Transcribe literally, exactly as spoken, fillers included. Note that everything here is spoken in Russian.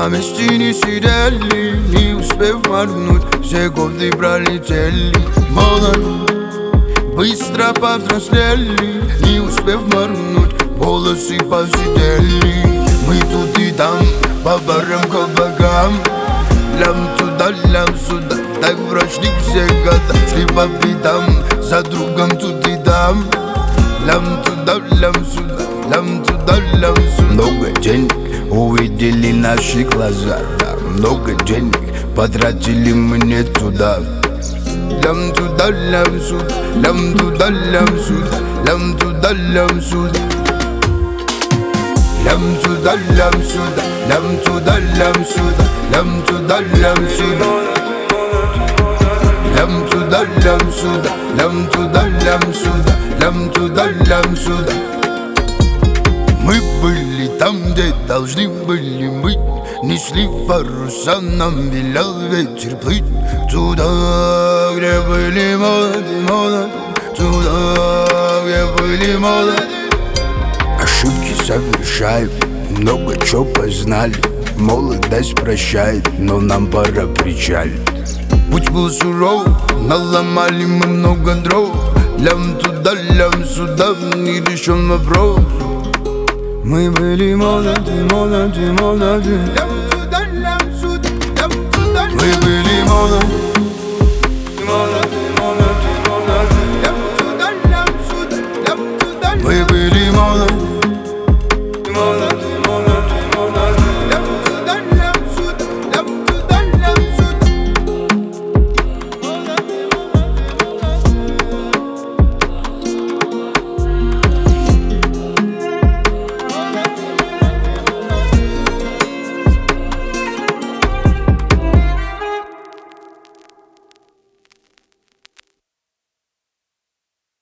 На месте не сидели, не успев моргнуть, все годы пролетели. Молод, быстро повзрослели, не успев моргнуть, волосы посидели. Мы тут и там, по барам, кабакам, лям туда, лям сюда, так прошли все года. Шли по пятам, за другом тут и там, лям туда, лям сюда, лям туда, лям сюда. Много денег увидели наши глаза, да, много денег потратили мы не туда. Лям туда, лям сюда, лям туда, лям сюда, лям туда, лям сюда. Лям туда, лям сюда, лям туда, лям сюда, лям туда, лям сюда. Лям туда, лям сюда, лям туда, лям сюда, лям туда, лям сюда. Мы были там, где должны были быть, несли паруса, нам велел ветер плыть. Туда, где были молоды, молоды, туда, где были молоды. Ошибки совершают, много чего познали. Молодость прощает, но нам пора причалить. Путь был суров, наломали мы много дров. Лям туда, лям сюда, не решен вопрос. Мы были молоды, молоды, молоды. Лям туда, лям сюда, лям туда. Мы были молоды, молоды, молоды, молоды. Лям туда, лям сюда, лям туда. Мы были молоды, молоды.